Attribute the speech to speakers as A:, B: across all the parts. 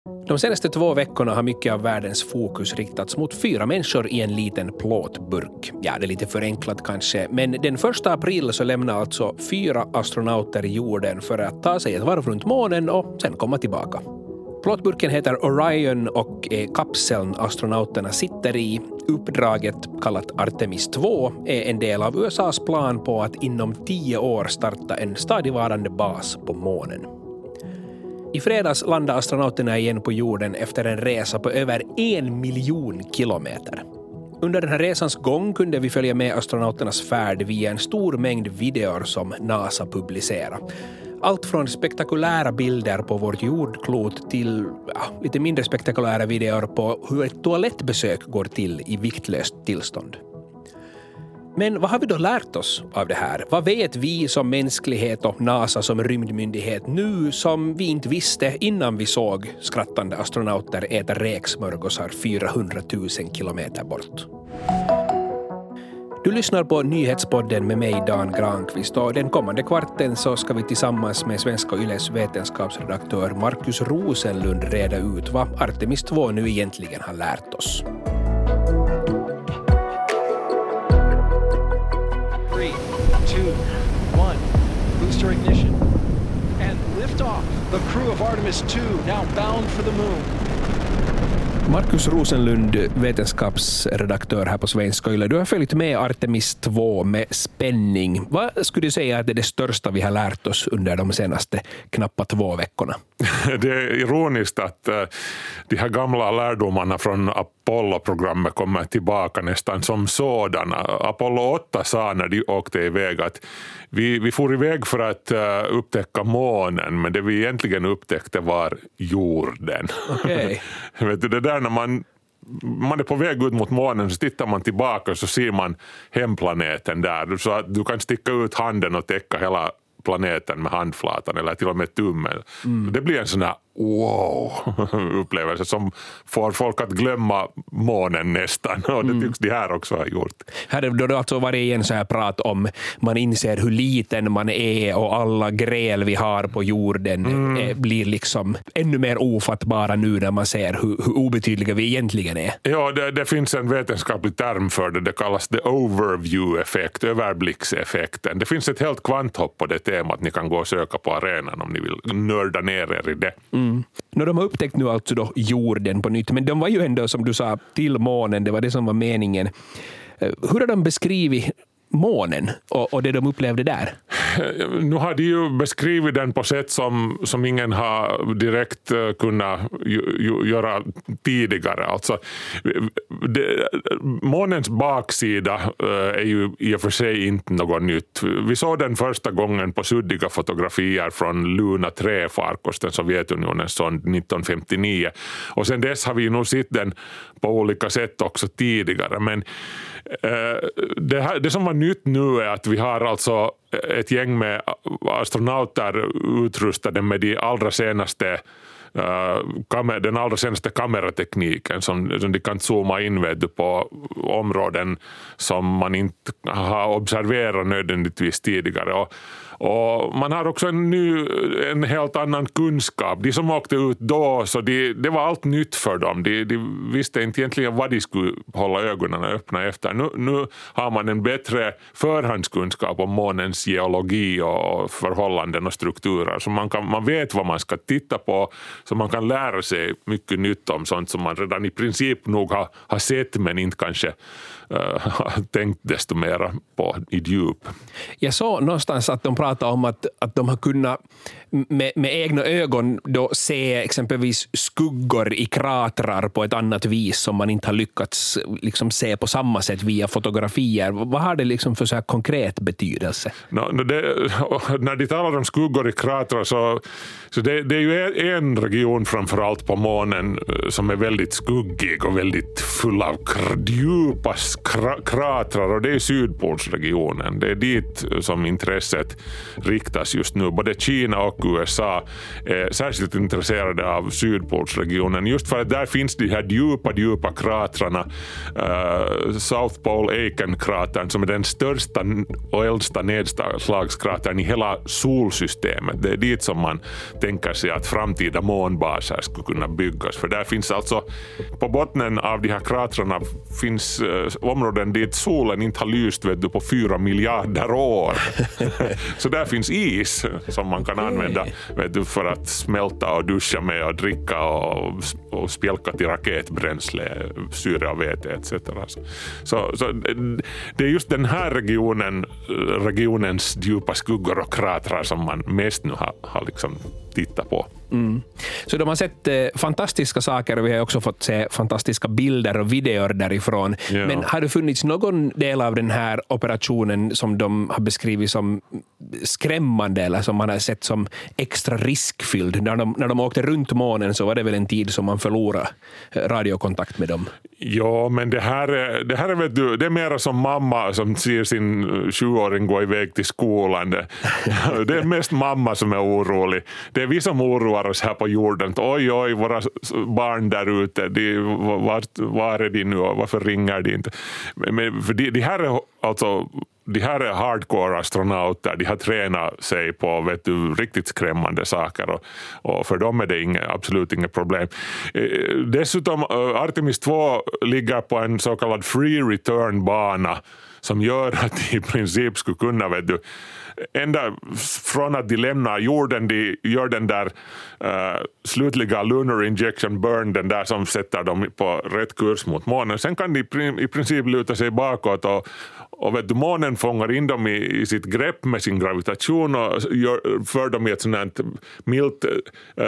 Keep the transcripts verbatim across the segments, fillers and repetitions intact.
A: De senaste två veckorna har mycket av världens fokus riktats mot fyra människor i en liten plåtburk. Ja, det är lite förenklat kanske, men den första april så lämnar alltså fyra astronauter jorden för att ta sig ett varv runt månen och sen komma tillbaka. Plåtburken heter Orion och är kapseln astronauterna sitter i. Uppdraget, kallat Artemis två, är en del av U S A:s plan på att inom tio år starta en stadigvarande bas på månen. I fredags landade astronauterna igen på jorden efter en resa på över en miljon kilometer. Under den här resans gång kunde vi följa med astronauternas färd via en stor mängd videor som NASA publicerar. Allt från spektakulära bilder på vårt jordklot till ja, lite mindre spektakulära videor på hur ett toalettbesök går till i viktlöst tillstånd. Men vad har vi då lärt oss av det här? Vad vet vi som mänsklighet och NASA som rymdmyndighet nu som vi inte visste innan vi såg skrattande astronauter äta räksmörgåsar fyrahundratusen kilometer bort? Du lyssnar på Nyhetspodden med mig Dan Granqvist och den kommande kvarten så ska vi tillsammans med Svenska Yles vetenskapsredaktör Markus Rosenlund reda ut vad Artemis två nu egentligen har lärt oss.
B: three, two, one, booster ignition, and lift off. The crew of Artemis two now bound for the moon.
A: Markus Rosenlund, vetenskapsredaktör här på Svenska Yle. Du har följt med Artemis två med spänning. Vad skulle du säga att det är det största vi har lärt oss under de senaste knappa två veckorna?
C: Det är ironiskt att uh, de här gamla lärdomarna från Apollo-programmet kommer tillbaka nästan som sådana. Apollo åtta sa när de åkte iväg att vi, vi får iväg för att uh, upptäcka månen, men det vi egentligen upptäckte var jorden.
A: Okej.
C: Vet du, det där när man man är på väg ut mot månen så tittar man tillbaka och så ser man hemplaneten där. Så att du kan sticka ut handen och täcka hela planeten med handflatan eller till och med tummen. Mm. Det blir en sån här wow-upplevelse som får folk att glömma månen nästan. Och det tycks de här också ha gjort.
A: Här har det alltså varit igen så här prat om man inser hur liten man är och alla gräl vi har på jorden mm. blir liksom ännu mer ofattbara nu när man ser hur, hur obetydliga vi egentligen är.
C: Ja, det, det finns en vetenskaplig term för det. Det kallas the overview-effekt, överblickseffekten. Det finns ett helt kvanthopp på det temat. Ni kan gå och söka på arenan om ni vill nörda ner er i det.
A: Mm. No, de har upptäckt nu alltså då jorden på nytt, men de var ju ändå som du sa till månen, det var det som var meningen. Hur har de beskrivit månen och, och det de upplevde där?
C: Nu har de ju beskrivit den på sätt som, som ingen har direkt kunnat ju, ju, göra tidigare. Alltså, det, månens baksida är ju i och för sig inte något nytt. Vi såg den första gången på suddiga fotografier från Luna tre-farkosten, Sovjetunionens sond nittonhundrafemtionio. Och sen dess har vi nog sett den på olika sätt också tidigare. Men eh, det, här, det som var nytt nu är att vi har alltså ett gäng med astronauter utrustade med de allra senaste uh, den allra senaste kameratekniken som, som de kan zooma in vet du, på områden som man inte har observerat nödvändigtvis tidigare. Och, och man har också en, ny, en helt annan kunskap. De som åkte ut då, så de, det var allt nytt för dem. De, de visste inte egentligen vad de skulle hålla ögonen öppna efter. Nu, nu har man en bättre förhandskunskap om månens geologi och förhållanden och strukturer. Så man, kan, man vet vad man ska titta på, så man kan lära sig mycket nytt om sånt som man redan i princip nog har, har sett men inte kanske uh, tänkt desto mer på i djup.
A: Jag såg någonstans att de pratade om att, att de har kunnat med, med egna ögon då se exempelvis skuggor i kratrar på ett annat vis som man inte har lyckats liksom se på samma sätt via fotografier. Vad har det liksom för så här konkret betydelse?
C: No, det, när de talar om skuggor i kratrar så, så det, det är ju en region framförallt på månen som är väldigt skuggig och väldigt full av djupa kratrar, och det är Sydpolsregionen. Det är dit som intresset riktas just nu. Både Kina och U S A är särskilt intresserade av Sydpolsregionen just för att där finns de här djupa, djupa kratrarna. Uh, South Pole Aiken-kratern som är den största och äldsta nedslagskratern i hela solsystemet. Det är dit som man tänker sig att framtida månbaser skulle kunna byggas. För där finns alltså, på bottnen av de här kratrarna finns uh, områden dit solen inte har lyst vet du, på fyra miljarder år. Så där finns is som man kan använda vet du, för att smälta och duscha med och dricka och, och spjälka till raketbränsle, syre och vete et cetera. Så, så det är just den här regionen, regionens djupa skuggor och kratrar som man mest nu har, har liksom tittat på.
A: Mm. Så de har sett eh, fantastiska saker och vi har också fått se fantastiska bilder och videor därifrån. Yeah. Men har det funnits någon del av den här operationen som de har beskrivit som skrämmande eller som man har sett som extra riskfylld? När de, när de åkte runt månen så var det väl en tid som man förlorade radiokontakt med dem.
C: Ja, men det här är, det här är, vet du, det är mer som mamma som ser sin sjuåring gå iväg till skolan. Det, det är mest mamma som är orolig. Det är vi som oroar oss här på jorden. Oj, oj, våra barn där ute, de, var, var är de nu och varför ringer de inte? Men, för de, de här är alltså de här är hardcore astronauter, de har tränat sig på vet du, riktigt skrämmande saker och, och för dem är det inga, absolut inget problem. Eh, dessutom Artemis två ligger på en så kallad free return-bana som gör att de i princip skulle kunna vet du, ända från att de lämnar jorden, de gör den där uh, slutliga lunar injection burn, den där som sätter dem på rätt kurs mot månen. Sen kan de i princip luta sig bakåt och, och vet du, månen fångar in dem i, i sitt grepp med sin gravitation och gör, för dem i ett sånt här milt uh,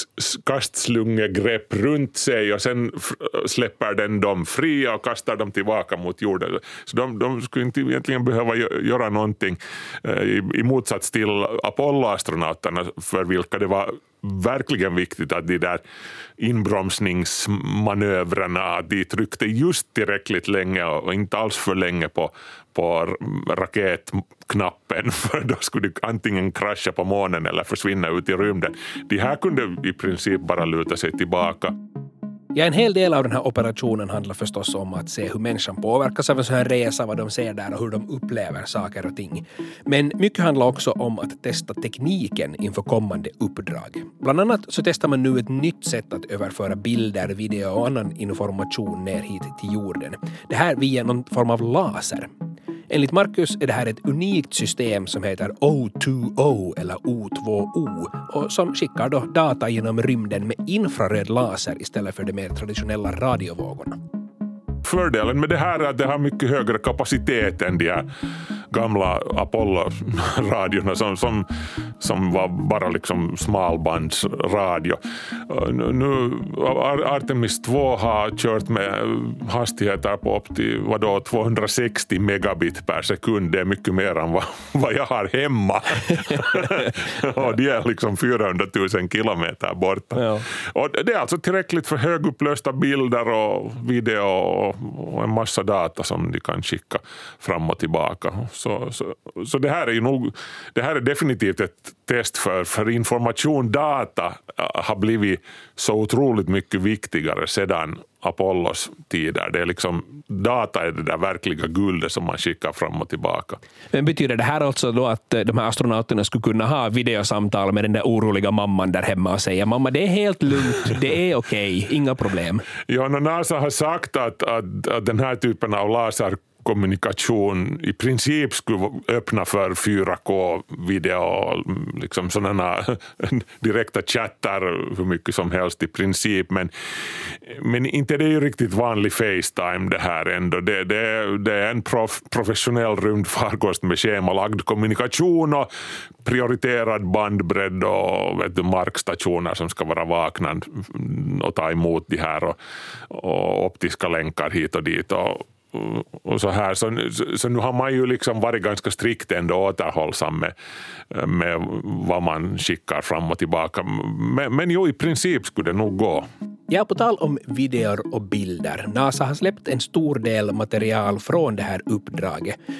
C: kastslungegrepp runt sig och sen f- släpper den dem fria och kastar dem tillbaka mot jorden. Så de, de skulle inte egentligen behöva göra någonting uh, i i motsats till Apollo-astronauterna för vilka det var verkligen viktigt att de där inbromsningsmanövrarna de tryckte just tillräckligt länge och inte alls för länge på, på raketknappen för då skulle de antingen krascha på månen eller försvinna ut i rymden. De här kunde i princip bara luta sig tillbaka.
A: Ja, en hel del av den här operationen handlar förstås om att se hur människan påverkas av en sån här resa, vad de ser där och hur de upplever saker och ting. Men mycket handlar också om att testa tekniken inför kommande uppdrag. Bland annat så testar man nu ett nytt sätt att överföra bilder, video och annan information ner hit till jorden. Det här via någon form av laser. Enligt Marcus är det här ett unikt system som heter O två O eller O två O och som skickar då data genom rymden med infraröd laser istället för de mer traditionella radiovågorna.
C: Fördelen med det här är att det har mycket högre kapacitet än de här gamla Apollo-radiorna som, som, som var bara liksom smalbandsradio. Nu Artemis två har kört med hastigheter på upp till vadå, tvåhundrasextio megabit per sekund. Det är mycket mer än vad, vad jag har hemma. Och det är liksom fyrahundratusen kilometer borta. Ja. Och det är alltså tillräckligt för högupplösta bilder och video och, och en massa data som de kan skicka fram och tillbaka. Så, så, så det här är ju nog, det här är definitivt ett test för, för information, data har blivit så otroligt mycket viktigare sedan Apollos tider. Det är liksom, data är det där verkliga guldet som man skickar fram och tillbaka.
A: Men betyder det här alltså då att de här astronauterna skulle kunna ha videosamtal med den där oroliga mamman där hemma och säga mamma, det är helt lugnt, det är okej, inga problem?
C: Ja, NASA har sagt att, att, att den här typen av laser kommunikation i princip skulle öppna för fyra K-video, liksom sådana direkta chattar hur mycket som helst i princip, men, men inte det är ju riktigt vanlig FaceTime det här ändå. Det, det, det är en prof, professionell rymdfarkost med schemalagd kommunikation och prioriterad bandbredd och vet du, markstationer som ska vara vakna och ta emot de här och, och optiska länkar hit och dit och och så här, så, så nu har man ju liksom varit ganska strikt ändå återhållsam med, med vad man skickar fram och tillbaka, men, men jo, i princip skulle det nog gå.
A: Ja, på tal om videor och bilder. NASA har släppt en stor del material från det här uppdraget.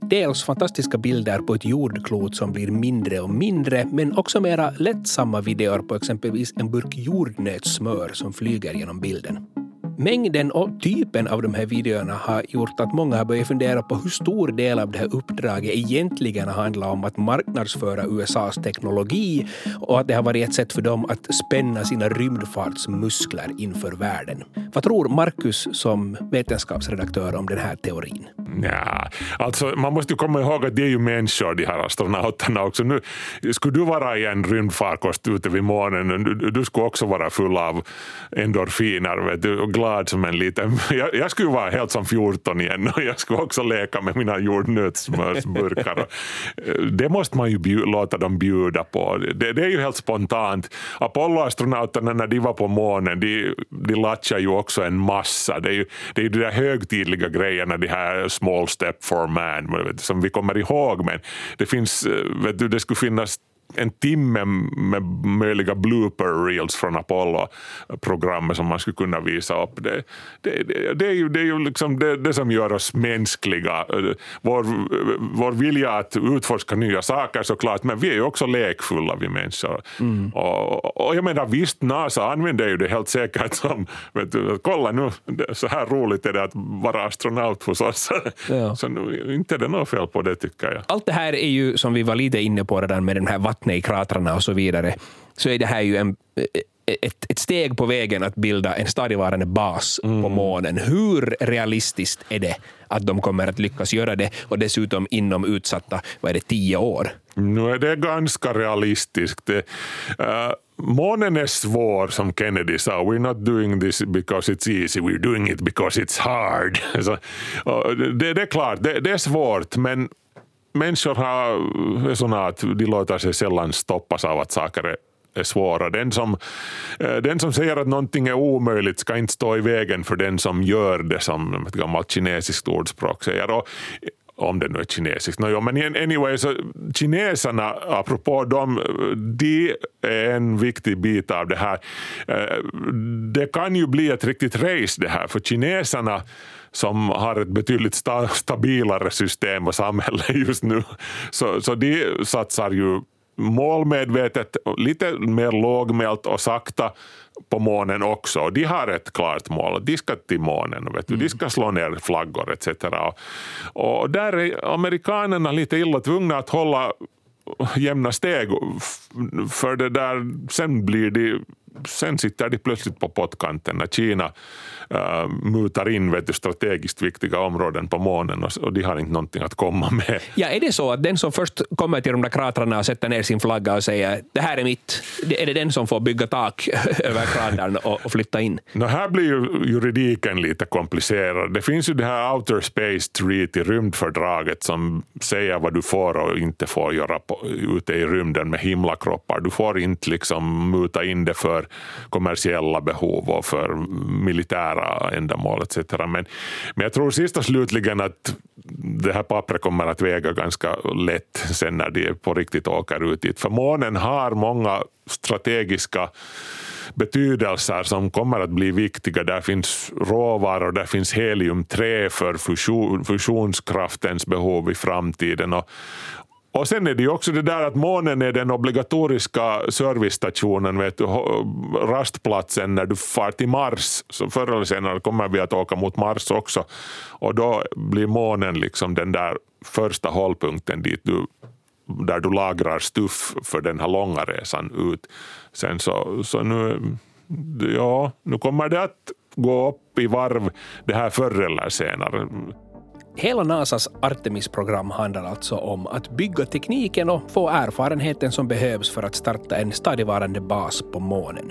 A: dels fantastiska bilder på ett jordklot som blir mindre och mindre, men också mera lättsamma videor på exempelvis en burk jordnötssmör som flyger genom bilden. Mängden och typen av de här videorna har gjort att många har börjat fundera på hur stor del av det här uppdraget egentligen handlar om att marknadsföra U S A:s teknologi och att det har varit ett sätt för dem att spänna sina rymdfartsmuskler inför världen. Vad tror Marcus som vetenskapsredaktör om den här teorin?
C: Ja, alltså man måste ju komma ihåg att det är ju människor, de här astronauterna också. Nu, skulle du vara i en rymdfarkost ute vid månen, du, du skulle också vara full av endorfiner, vet du, och glad som en liten... Jag, jag skulle vara helt som fjorton igen och jag skulle också leka med mina jordnötssmörsburkar. Det måste man ju bjud, låta dem bjuda på. Det, det är ju helt spontant. Apollo-astronauterna när de var på månen, de, de latchar ju också en massa. Det är ju det är ju de där högtidliga grejerna, de här small step for man, som vi kommer ihåg, men det finns, vet du, det skulle finnas en timme med möjliga blooper reels från Apollo-programmet som man skulle kunna visa upp. Det, det, det, det är ju, det är ju liksom det, det som gör oss mänskliga. Vår, vår vilja att utforska nya saker såklart, men vi är ju också lekfulla, vi människor. Mm. Och, och jag menar, visst, NASA använder ju det helt säkert som, vet du, kolla nu, så här roligt är det att vara astronaut hos oss. Ja. Så nu, inte är det något fel på det, tycker jag.
A: Allt det här är ju, som vi var lite inne på redan med den här vattnet i kratrarna och så vidare, så är det här ju en, ett, ett steg på vägen att bilda en stadigvarande bas mm. på månen. Hur realistiskt är det att de kommer att lyckas göra det, och dessutom inom utsatta, vad är det, tio år?
C: Nu är det ganska realistiskt. Det, uh, månen är svår, som Kennedy sa. We're not doing this because it's easy, we're doing it because it's hard. Så, uh, det, det är klart, det, det är svårt, men människor har, är såna att de låter sig sällan stoppas av att saker är, är svåra. Den som, den som säger att någonting är omöjligt ska inte stå i vägen för den som gör det, som ett gammalt kinesiskt ordspråk säger. Och, om det nu är kinesiskt. No, men anyway, så kineserna, apropå dem, de är en viktig bit av det här. Det kan ju bli ett riktigt race det här, för kineserna som har ett betydligt sta- stabilare system och samhälle just nu, så, så de satsar ju målmedvetet, lite mer lågmält och sakta på månen också. De har ett klart mål. De ska till månen, vet du. Mm. De ska slå ner flaggor et cetera. Och, och där är amerikanerna lite illa tvungna att hålla jämna steg, för det där, sen blir de sen sitter de plötsligt på pottkanten när Kina uh, mutar in, vet du, strategiskt viktiga områden på månen, och, och de har inte någonting att komma med.
A: Ja, är det så att den som först kommer till de där kratrarna och sätter ner sin flagga och säger det här är mitt, är det den som får bygga tak över kratern och, och flytta in?
C: No, här blir ju juridiken lite komplicerad. Det finns ju det här Outer Space Treaty, rymdfördraget, som säger vad du får och inte får göra på, ute i rymden med himlakroppar. Du får inte liksom muta in det för kommersiella behov och för militära ändamål et cetera. Men, men jag tror sist och slutligen att det här pappret kommer att väga ganska lätt sen när de på riktigt åker ut dit. För månen har många strategiska betydelser som kommer att bli viktiga. Där finns råvaror, där finns helium tre för fusion, fusionskraftens behov i framtiden. Och, Och sen är det ju också det där att månen är den obligatoriska servicestationen, vet du, rastplatsen när du far till Mars. Så förr eller senare kommer vi att åka mot Mars också. Och då blir månen liksom den där första hållpunkten dit du, där du lagrar stuff för den här långa resan ut. Sen så, så nu, ja, nu kommer det att gå upp i varv det här förr eller senare.
A: Hela NASAs Artemis-program handlar alltså om att bygga tekniken och få erfarenheten som behövs för att starta en stadigvarande bas på månen.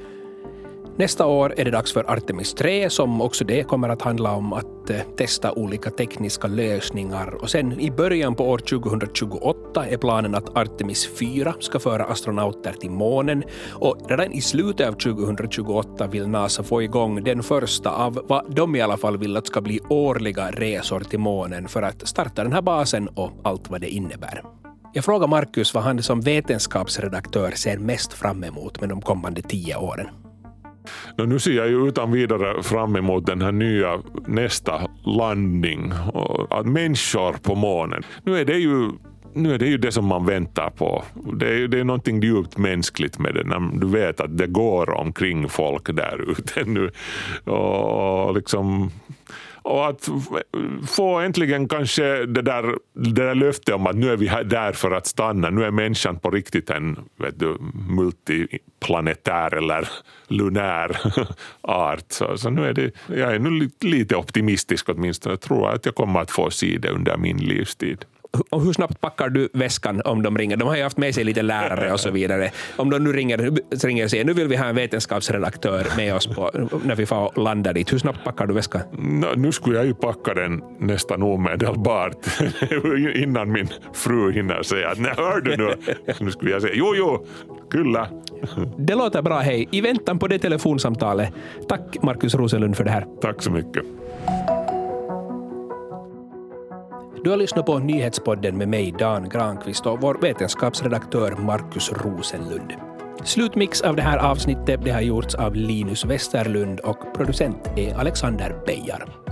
A: Nästa år är det dags för Artemis tre, som också det kommer att handla om att testa olika tekniska lösningar. Och sen i början på år tjugohundratjugoåtta är planen att Artemis fyra ska föra astronauter till månen. Och redan i slutet av tjugohundratjugoåtta vill NASA få igång den första av vad de i alla fall vill att ska bli årliga resor till månen för att starta den här basen och allt vad det innebär. Jag frågar Marcus vad han som vetenskapsredaktör ser mest fram emot med de kommande tio åren.
C: Nu ser jag ju utan vidare fram emot den här nya nästa landning. Att människor på månen. Nu är det ju Nu är det ju det som man väntar på. Det är, det är någonting djupt mänskligt med det. När du vet att det går omkring folk där ute nu. Och liksom... Och att få äntligen kanske det där, det där löftet om att nu är vi här där för att stanna. Nu är människan på riktigt en, vet du, multiplanetär eller lunär art. Så, så nu är det, jag är nu lite optimistisk åtminstone. Jag tror att jag kommer att få se det under min livstid.
A: Och hur snabbt packar du väskan om de ringer? De har ju haft med sig lite lärare och så vidare. Om de nu ringer, ringer och säger nu vill vi ha en vetenskapsredaktör med oss på, när vi får landa dit. Hur snabbt packar du väskan?
C: No, nu skulle jag ju packa den nästan omedelbart innan min fru hinner säga att nej, hör du nu? Nu skulle jag säga jo, jo, kyllä.
A: Det låter bra, hej. I väntan på det telefonsamtalet. Tack Markus Rosenlund för det här.
C: Tack så mycket.
A: Du har lyssnat på Nyhetspodden med mig, Dan Granqvist, och vår vetenskapsredaktör Markus Rosenlund. Slutmix av det här avsnittet det har gjorts av Linus Westerlund och producent är Alexander Beijar.